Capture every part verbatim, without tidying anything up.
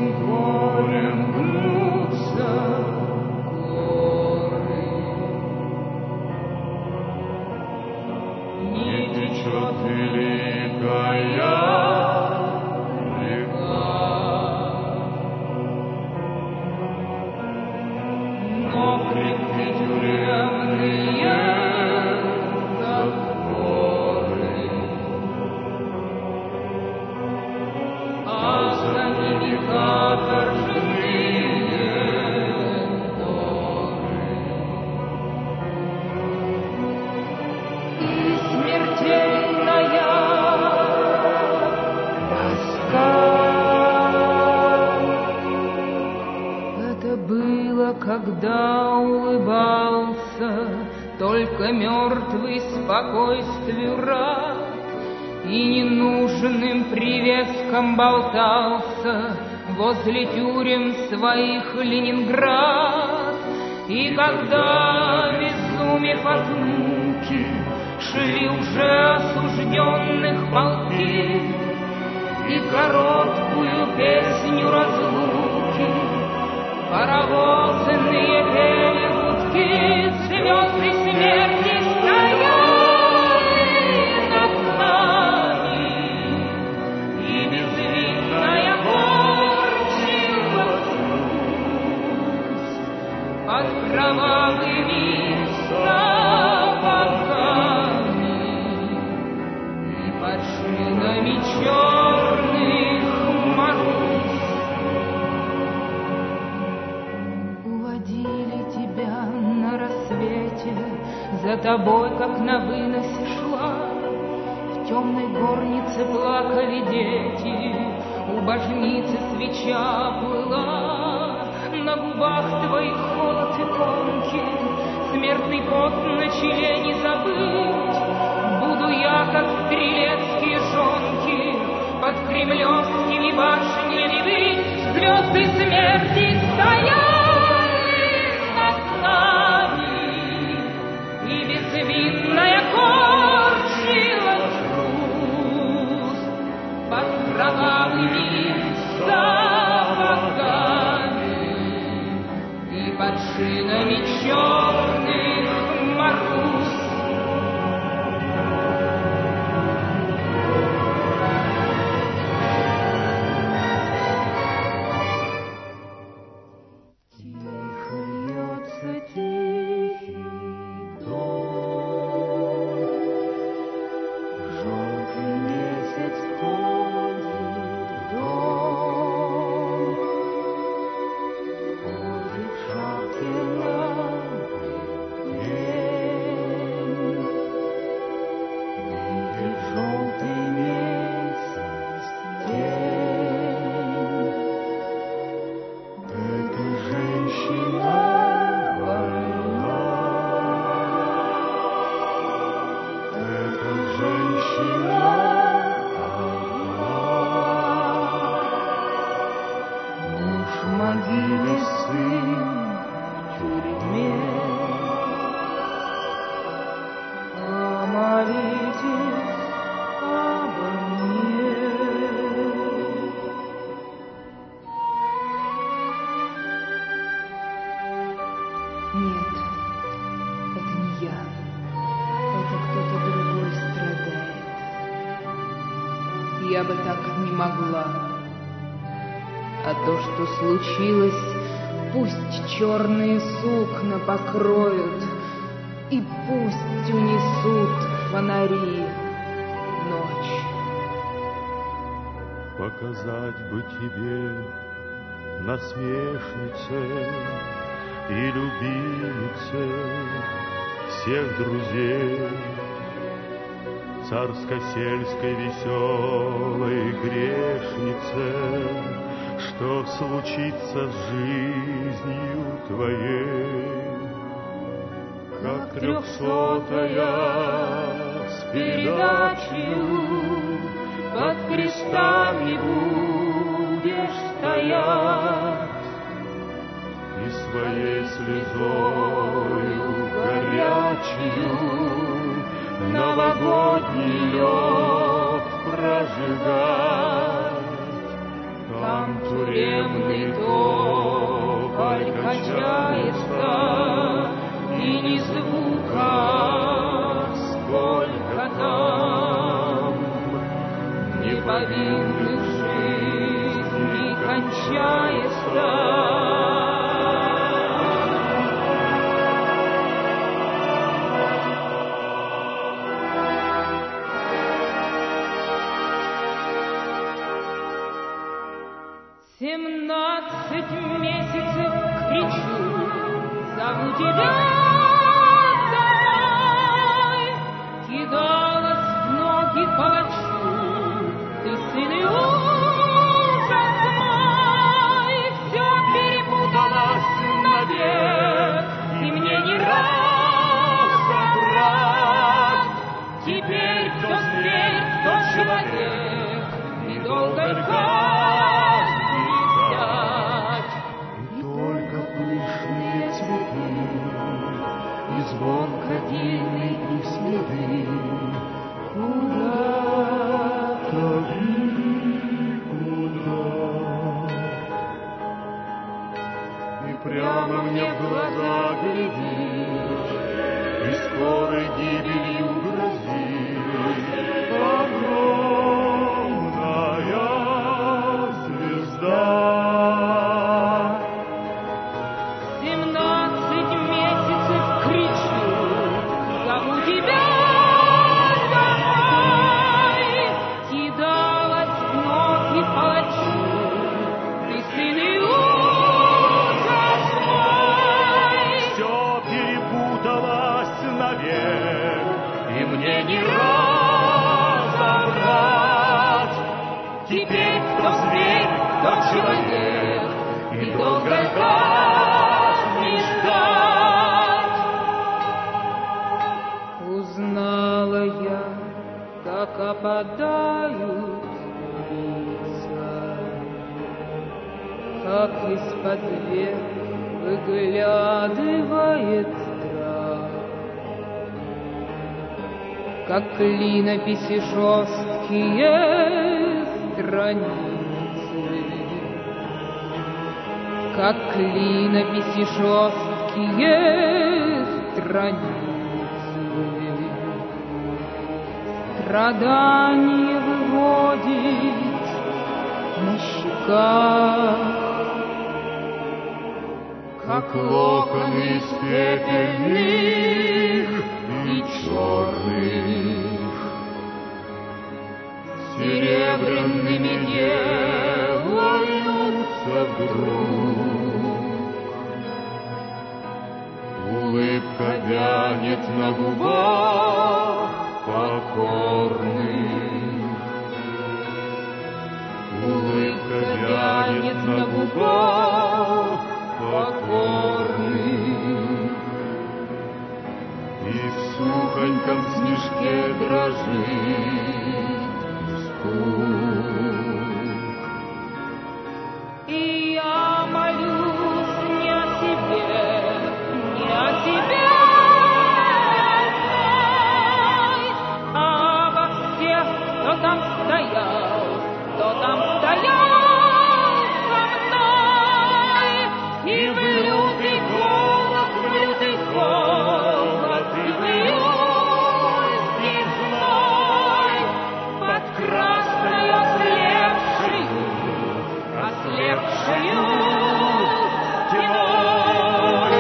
горем гнутся горы. Не течет великая река, но крепки тюремные затворы, а за ними каторжные норы. И смертельная тоска. Это было, когда улыбался только мертвый спокойствию рад, и ненужным привеском болтался возле тюрем своих Ленинград. И когда, безумев от муки, шли уже осужденных полки, и короткую песню разлуки паровозные пели гудки, звезды смерти стояли над нами, и безвинная корчилась грусть под кровавыми сапогами и под шинами черных мороз. Уводили тебя на рассвете, за тобой, как на выносе шла. В темной горнице плакали дети, у божницы свеча плыла. На губах твоих холод и конки, смертный пот на челе не забыть. Буду я, как стрелецкие жонки, под кремлевскими башнями быть. Звезды смерти стояли над нами, и безвинная корчилась грусть под кровавыми сапогами и под шинами черных мороз. Тихо льется тихий дом, желтый месяц входит в дом, входит в шапке лампы тень, видит желтый месяц день. Это женщина больна, это женщина одна. Муж в могиле, сын в тюрьме, а молитесь обо мне. Нет, это не я, это кто-то другой страдает. Я бы так не могла. А то, что случилось, пусть черные сукна покроют, и пусть унесут фонари ночь. Показать бы тебе, насмешнице и любимице всех друзей, царско-сельской веселой грешнице, что случится с жизнью твоей. Как трехсотая с передачей под крестами будешь стоять, и своей слезою горячую новогодний лед прожигать. Там тюремный тополь качается, и ни звука, сколько там неповинных жизней кончается. Семнадцать месяцев кричу, зову тебя домой, кидалась в ноги палачу, ты сын и ужас мой, все перепуталось навек, и мне не разобрать. Теперь кто зверь, кто человек, недолго ждать. Звон кадильный и следы куда-то куда. И прямо мне в глаза глядишь, и скорой гибелью грозишь. Огромная звезда. И мне не разобрать. Теперь кто зверь, кто человек, и долго ждать, не ждать. Узнала я, как опадают лица, как из-под век выглядывает как клинописи жесткие страницы, как клинописи жесткие страницы. Страдание выводит на щеках, как локоны из пепельных и черных, серебряными делаются вдруг. Улыбка вянет на губах покорных, улыбка вянет на губах покорных. И в сухоньком снежке дрожит испуг. И я молюсь не о себе, не о себе, а обо всех, кто там стоял, кто там стоял со мной. И в лютый голод, в лютый холод, и в июльский зной, под красной ослепшую, ослепшую стеной.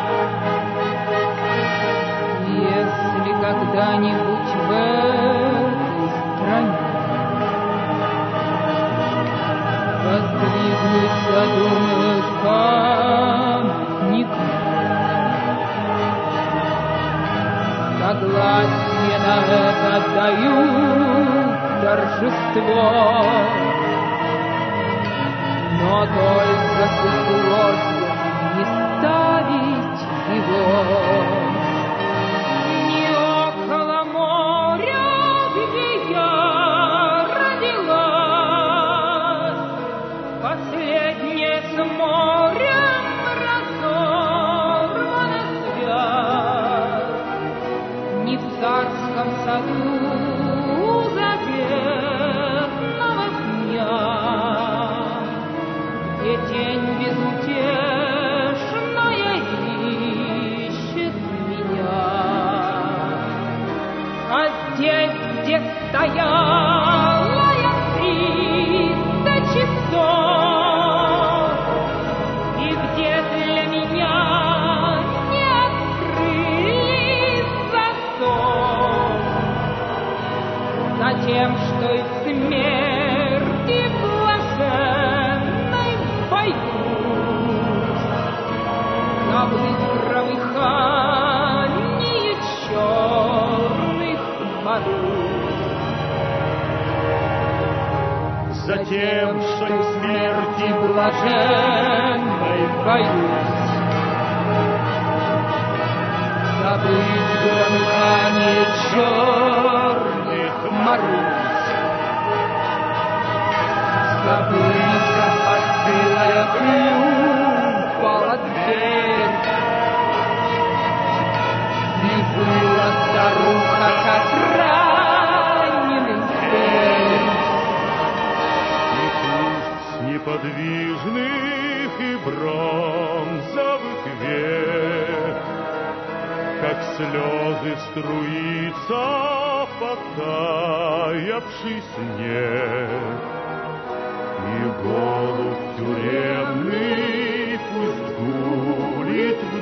Если когда-нибудь в этой стране воздвигнутся думы памятника, согласие на это дают торжество, но только с условием не ставить его. Не около моря, где я родилась, последняя с морем разорвана связь, не в царском саду заветного дня. громыхание черных моров. Затем, что и смерти блаженной Боюсь забыть громыхание черных моров. Забыть, как постылая хлюпала дверь, и выла старуха, как раненый зверь. И пусть с неподвижных и бронзовых век, как слезы струится потаявший снег, и голубь тюремный пусть гулит в